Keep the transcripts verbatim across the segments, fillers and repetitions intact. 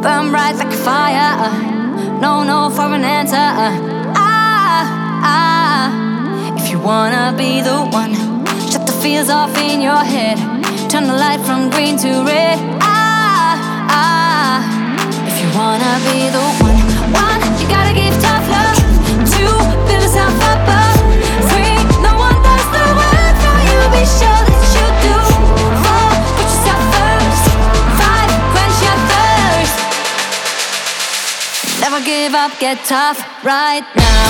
burn bright like a fire. uh, No, no for an answer. uh, Ah, ah. If you wanna be the one, shut the fears off in your head. Turn the light from green to red. Ah, ah. If you wanna be the one, one, you gotta give tough love. Two, build yourself up. uh, Three, no one does the work for you. Be sure that you do. Four, put yourself first. Five, quench your thirst. Never give up, get tough right now.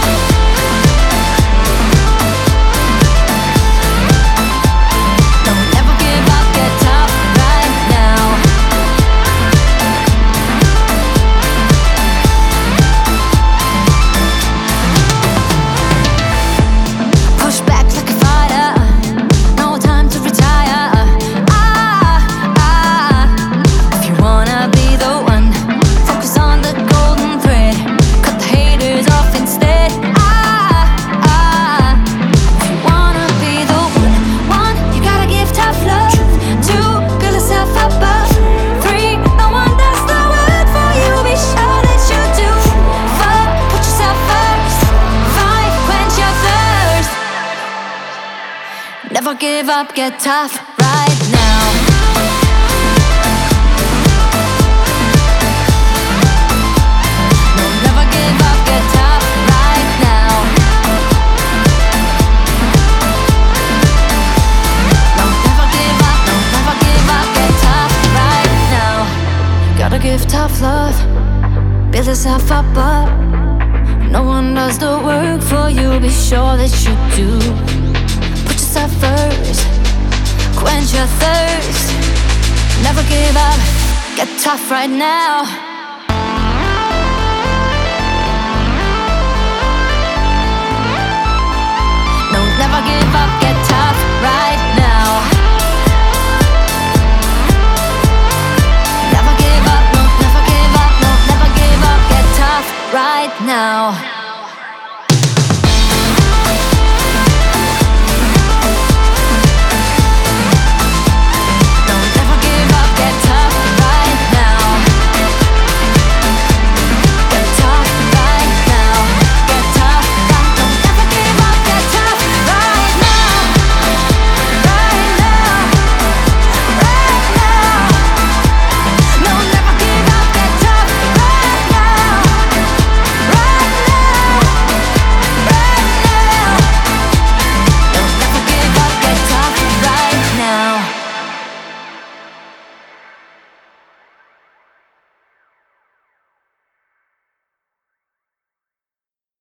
Never give up, get tough right now. No, never give up, get tough right now. No, never give up, no, never give up, get tough right now. Gotta give tough love, build yourself up, up. No one does the work for you, be sure that you do. Yourself first, quench your thirst. Never give up, get tough right now. No, never give up.